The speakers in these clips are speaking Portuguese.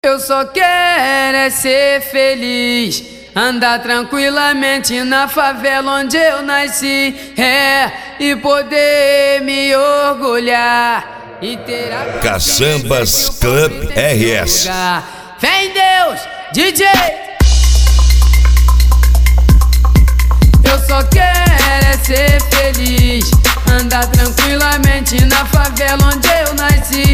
Eu só quero é ser feliz, andar tranquilamente na favela onde eu nasci, e poder me orgulhar e ter a Caçambas Club RS. Vem Deus, DJ! Eu só quero é ser feliz, andar tranquilamente na favela onde eu nasci,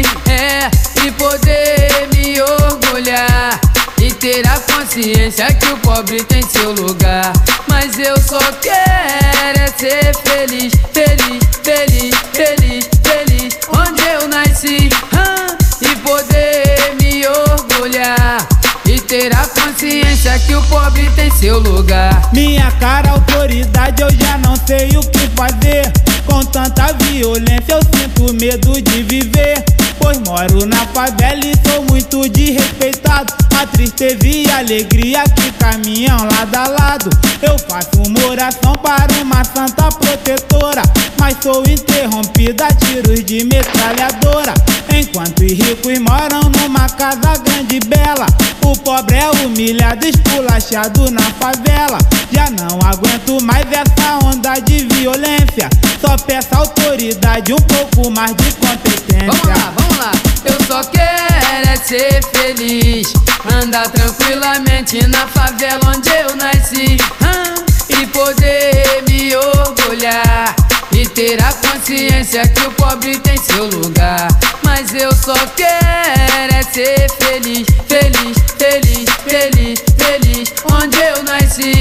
e poder me orgulhar e ter a consciência que o pobre tem seu lugar. Mas eu só quero é ser feliz, feliz, feliz, feliz, feliz onde eu nasci, e poder me orgulhar e ter a consciência que o pobre tem seu lugar. Minha cara, autoridade, eu já não sei o que fazer. Com tanta violência eu sinto medo de viver, pois moro na favela e sou muito desrespeitado. A tristeza e a alegria que caminham lado a lado. Eu faço uma oração para uma santa protetora, mas sou interrompida a tiros de metralhadora. Enquanto os ricos moram numa casa grande e bela, o pobre é humilhado, esculachado na favela. Já não aguento mais essa onda de violência, só peço autoridade, um pouco mais de competência. Vamos lá, eu só quero é ser feliz, andar tranquilamente na favela onde eu nasci, e poder me orgulhar e ter a consciência que o pobre tem seu lugar. Mas eu só quero é ser feliz, feliz, feliz, feliz, feliz onde eu nasci,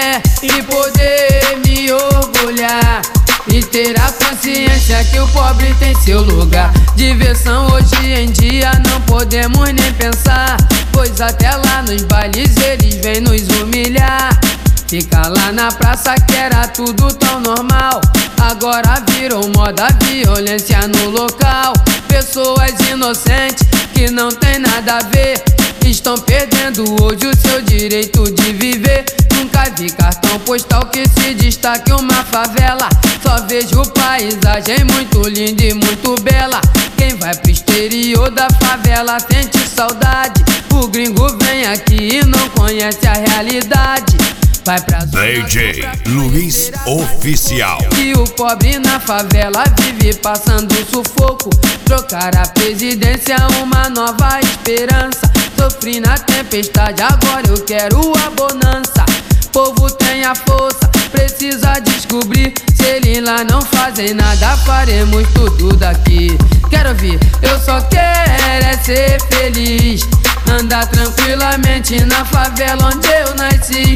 e poder me orgulhar e ter a consciência que o pobre tem seu lugar. Diversão hoje em dia não podemos nem pensar, pois até lá nos bailes eles vêm nos humilhar. Fica lá na praça que era tudo tão normal, agora virou moda violência no local. Pessoas inocentes que não tem nada a ver estão perdendo hoje o seu direito de viver. Nunca vi cartão postal que se destaque uma favela, só vejo paisagem muito linda e muito bela. Quem vai pro exterior da favela sente saudade, o gringo vem aqui e não conhece a realidade. Vai pra DJ Luiz Oficial. E o pobre na favela vive passando sufoco. Trocar a presidência, uma nova esperança. Sofri na tempestade, agora eu quero a bonança. Povo tem a força, precisa descobrir. Se eles lá não fazem nada, faremos tudo daqui. Quero ouvir, eu só quero é ser feliz, andar tranquilamente na favela onde eu nasci,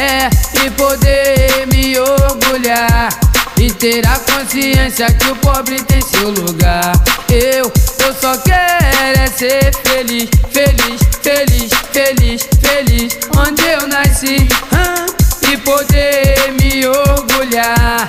e poder me orgulhar e ter a consciência que o pobre tem seu lugar. Eu só quero é ser feliz, feliz, feliz, feliz, feliz onde eu nasci, e poder me orgulhar.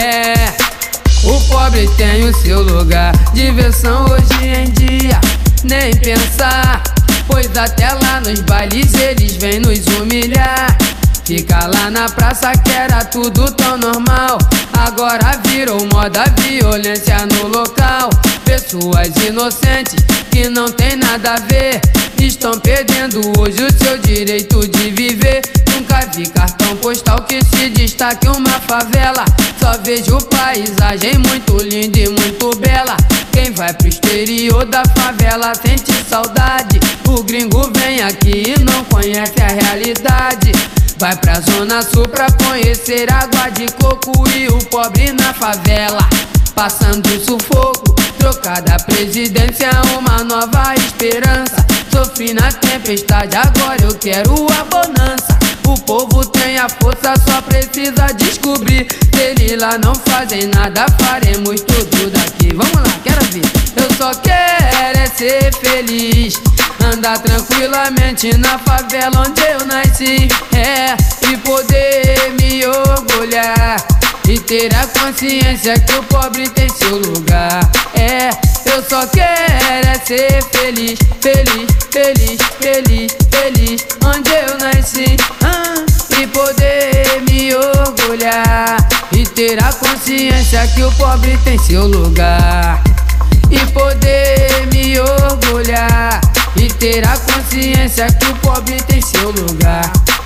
O pobre tem o seu lugar. Diversão hoje em dia, nem pensar, pois até lá nos bailes eles vêm nos humilhar. Fica lá na praça que era tudo tão normal, agora virou moda violência no local. Pessoas inocentes que não tem nada a ver estão perdendo hoje o seu direito de viver. Nunca vi cartão postal que se destaque uma favela, só vejo paisagem muito linda e muito bela. Quem vai pro exterior da favela sente saudade, o gringo vem aqui e não conhece a realidade. Vai pra zona sul pra conhecer água de coco e o pobre na favela passando sufoco. Trocar da presidência, uma nova esperança. Sofri na tempestade, agora eu quero a bonança. O povo tem a força, só precisa descobrir. Se eles lá não fazem nada, faremos tudo daqui. Vamos lá, quero ver. Eu só quero é ser feliz, andar tranquilamente na favela onde eu nasci, e poder me orgulhar e ter a consciência que o pobre tem seu lugar. Eu só quero é ser feliz, feliz, feliz, feliz, feliz onde eu nasci, e poder me orgulhar e ter a consciência que o pobre tem seu lugar. E poder me orgulhar e ter a consciência que o pobre tem seu lugar.